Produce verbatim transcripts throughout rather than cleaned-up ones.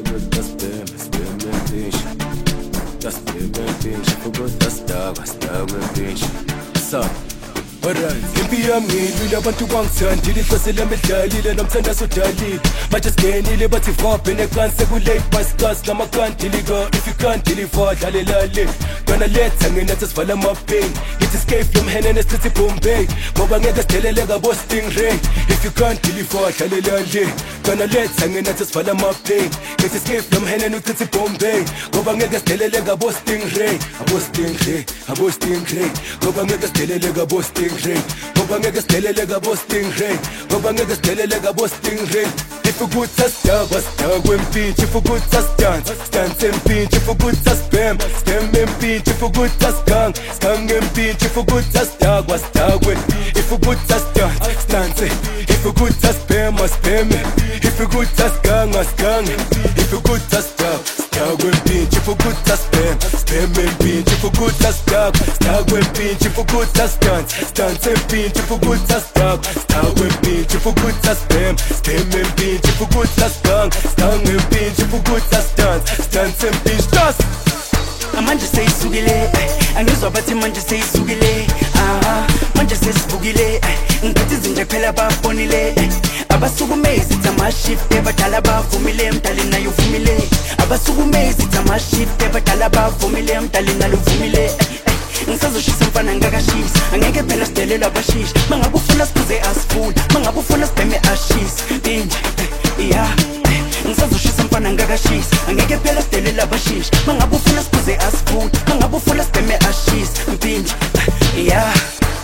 forgot das Bäm, das Bäm im Pinch. Das Bäm im Pinch, forgot das Dog, das Dog im Pinch. So. Alright, impi yami ngilwile abantu bangithandile ihlosela medlalile nomthandazo udalile manje singenile bathi vaphe necansi sekulate bascas lamakandilika if you can't deliver dlalelale yona letha nginathe sivala amapain ngithi escape from henene sithi Bombay ngoba ngeke sidelele kabo Stingray if you can't deliver dlalelale yona letha nginathe sivala amapain ngithi escape from henene sithi Bombay ngoba ngeke sidelele kabo Stingray abo Stingray abo Stingray ngoba ngeke sidelele kabo Stingray ngoba ngeke sidelele kabo Stingray ngoba ngeke sidelele kabo Stingray if ukutha sidakwa sidakwa empintshi if ukutha sidansa sidansa empintshi if ukutha sibhema sibhema empintshi if ukutha sigang sigang empintshi if ukutha sidakwa sidakwe if ukutha sidansa sidanse if ukutha sibhema sibheme if ukutha siganga sigange if ukutha sidakwa sidakwa empintshi if ukutha sibhema sibhema empintshi if ukutha sidakwa sidakwa empintshi if ukutha sidansa sidanse empintshi if ukutha sidakwa sidakwa empintshi if ukutha sibhema sibhema empintshi if ukutha sigang sigang empintshi if ukutha sidansa sidanse empintshi just manje seyisukile angizwa bathi manje seyisukile aha manje sesivukile ngithi izinja kuphela babonile abasukumezi tamashift ebadala bavumile emdali nayo uvumile abasukumezi tamashift ebadala bavumile emdali nayo uvumile ngisazoshisa mfana ngakashisa angeke phela sidelela abashishi mangabe ufuna siphuze asifuna mangabe ufuna sibheme ashisa binje yeah ngisazoshisa mfana ngakashisa angeke phela sidelela abashishi mangabe ufuna siphuze asifuna mangabe ufuna sibheme ashisa binje yeah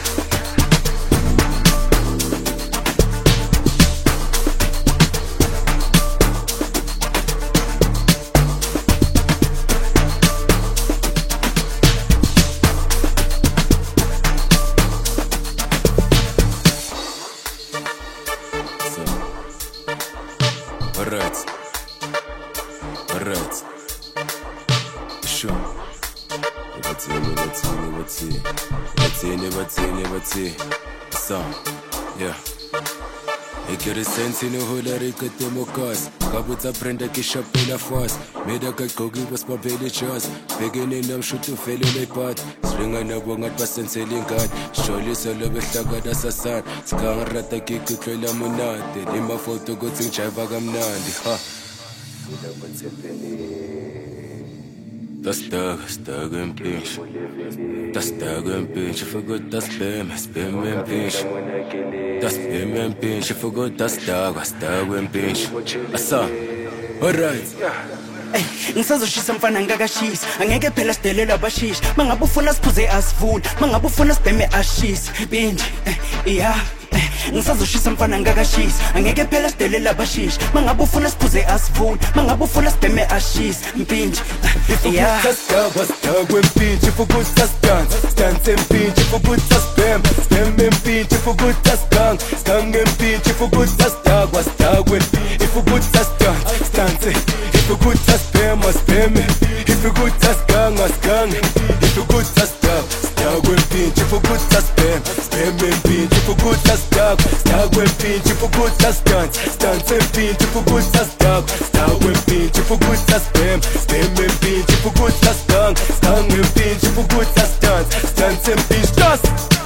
Alright, alright, sure. Never never never never never so, yeah. Ik heb recent in een holarike democratie. Kabuta prende kisha pela fast. Meda kai kogi was pa vele chas. Beginning nam shoot to fail in a part. Stringa na bongat pasen selling card. Surely solo behlaga da sasan. Skang rata ki kutlela munate. Lima photo go sing chaiva gamnandi. Ha. Das Tag, das Tag im Pinch. Das Tag im Pinch, ich forgot das Bäm, das Bäm im Pinch. Das Bäm im Pinch, ich forgot das Tag, das Tag im Pinch. Asa, alright. ngisazoshisa mfana ngakashisa angeke phela sidelela abashishi mangabe ufuna siphuze asifuna mangabe ufuna sibheme ashisa binje yeah ngisazoshisa mfana ngakashisa angeke phela sidelela abashishi mangabe ufuna siphuze asifuna mangabe ufuna sibheme ashisa mpinje yeah Sidakwa sidakwa empintshi if ukutha sidansa sidansa empintshi if ukutha sibhema sibhema empintshi if ukutha sigang sigang empintshi if ukutha sidakwa sidakwe if ukutha sidansa sidanse if ukutha sibhema sibheme if ukutha siganga sigange if ukutha sidakwa sidakwa empintshi if ukutha sibhema sibhema empintshi if ukutha sidakwa sidakwa empintshi if ukutha sidansa sidanse empintshi if ukutha sidakwa sidakwa empintshi if ukutha sibhema sibhema empintshi if ukutha sigang sigang empintshi if ukutha sidansa sidanse empintshi just